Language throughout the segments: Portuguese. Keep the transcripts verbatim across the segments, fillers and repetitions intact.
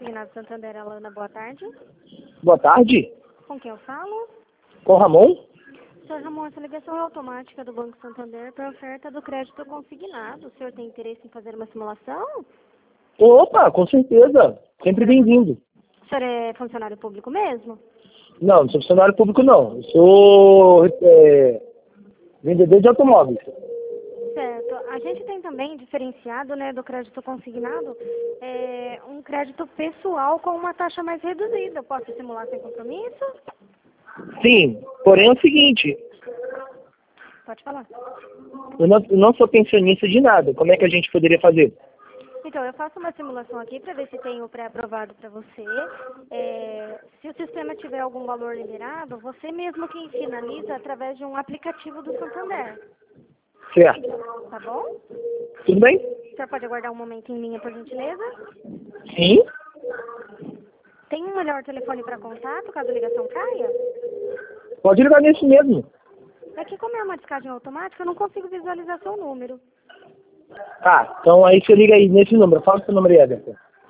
Consignado Santander, Alana, boa tarde. Boa tarde. Com quem eu falo? Com o Ramon? Senhor Ramon, essa ligação é automática do Banco Santander para oferta do crédito consignado. O senhor tem interesse em fazer uma simulação? Opa, com certeza. Sempre bem-vindo. O senhor é funcionário público mesmo? Não, não sou funcionário público, não. Eu sou é, vendedor de automóveis. Certo. A gente tem também diferenciado, né, do crédito consignado, é, um crédito pessoal com uma taxa mais reduzida. Eu posso simular sem compromisso? Sim, porém é o seguinte, Pode falar. eu não, eu não sou pensionista de nada. Como é que a gente poderia fazer? Então, eu faço uma simulação aqui para ver se tem o pré-aprovado para você. É, se o sistema tiver algum valor liberado, você mesmo quem finaliza através de um aplicativo do Santander. Certo. Tá bom? Tudo bem? O senhor pode aguardar um momento em linha, por gentileza? Sim. Tem um melhor telefone para contato, caso a ligação caia? Pode ligar nesse mesmo. É que como é uma descagem automática, eu não consigo visualizar seu número. Tá, então aí você liga aí nesse número. Fala o seu número aí, Everton.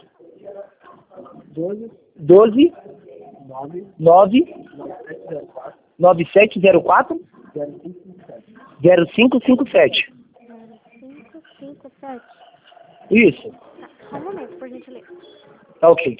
doze, nove, nove sete zero quatro, zero cinco cinco sete. cinco cinco sete. Isso. Tá, só um momento, por gentileza. Tá ok.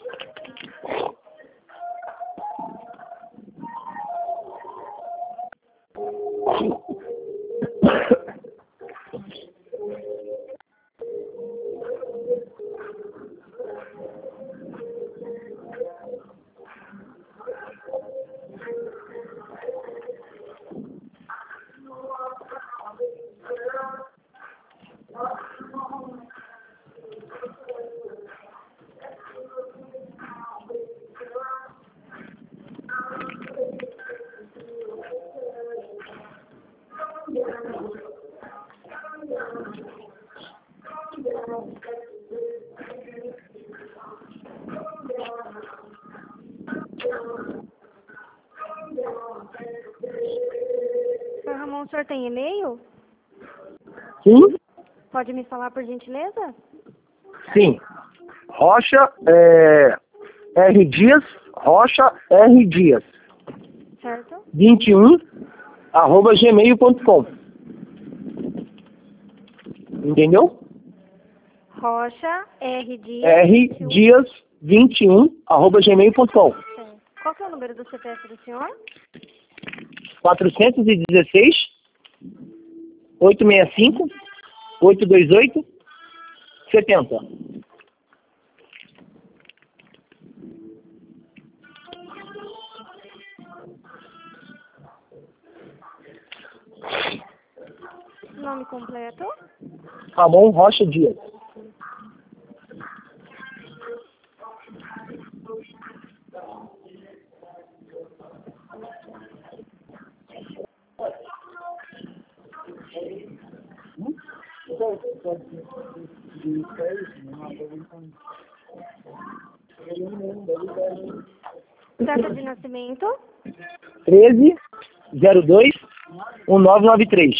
Senhor Ramon, o senhor tem e-mail? Sim? Pode me falar, por gentileza? Sim. Rocha, é, R Dias, Rocha R Dias, Certo? vinte e um, arroba gmail ponto com. Entendeu? Rocha R Dias. R Dias, vinte e um, arroba gmail ponto com. Certo. Qual que é o número do C P F do senhor? quatrocentos e dezesseis, oitocentos e sessenta e cinco, oitocentos e vinte e oito, setenta. Nome completo? Ramon Rocha Dias. Data de nascimento? treze, zero dois, dezenove noventa e três.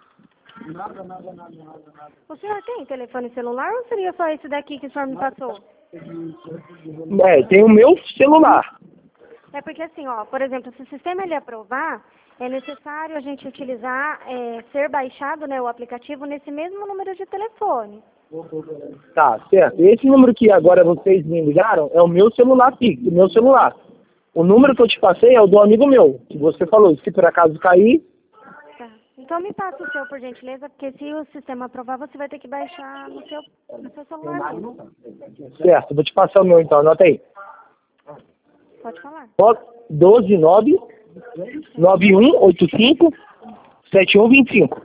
O senhor tem telefone celular ou seria só esse daqui que o senhor me passou? É, tem o meu celular. É porque assim, ó, por exemplo, se o sistema ele aprovar, é necessário a gente utilizar, é, ser baixado, né, o aplicativo nesse mesmo número de telefone. Tá, certo. Esse número que agora vocês me ligaram é o meu celular fixo, o meu celular. O número que eu te passei é o do amigo meu, que você falou, se por acaso cair... Tá. Então me passa o seu, por gentileza, porque se o sistema aprovar, você vai ter que baixar no seu, no seu celular mesmo. Certo, vou te passar o meu então, anota aí. Pode falar. doze nove, nove um oito cinco, sete um vinte e cinco.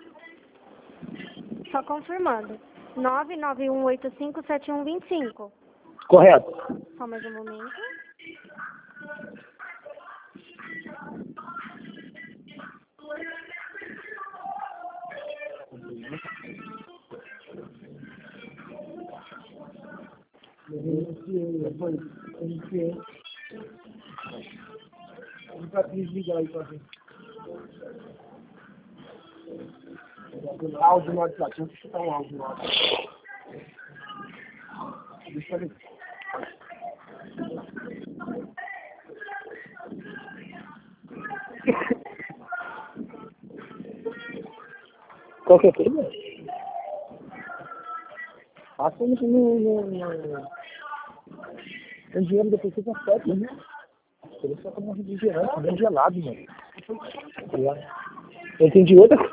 Só confirmando. nove nove um oito cinco sete um dois cinco. Correto. Só mais um momento. Áudio no WhatsApp, deixa eu escutar um áudio no WhatsApp. Deixa eu ver. Qualquer coisa. Passa no... no, no... Tem dinheiro depois que você consegue, né? Por isso eu tô morrendo de refrigerante, bem gelado, mano. Eu entendi outra coisa.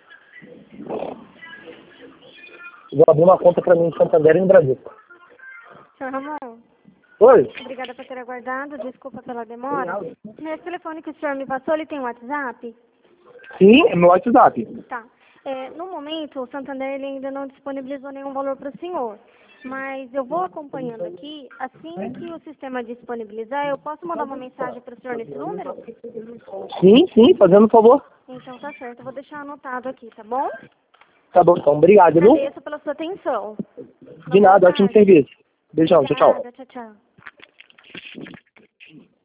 Vou abrir uma conta pra mim em Santander e no Brasil. Senhor Ramon, Oi? obrigada por ter aguardado, desculpa pela demora. Nesse telefone que o senhor me passou, ele tem WhatsApp? Sim, é meu WhatsApp. Tá. É, no momento, o Santander ele ainda não disponibilizou nenhum valor para o senhor. Mas eu vou acompanhando aqui. Assim que o sistema disponibilizar, eu posso mandar uma mensagem para o senhor nesse número? Sim, sim, fazendo um favor. Então tá certo, eu vou deixar anotado aqui, tá bom? Tá bom, então. Obrigado, viu? Agradeço pela sua atenção. De nada, ótimo serviço. Beijão, tchau, tchau. Tchau, tchau.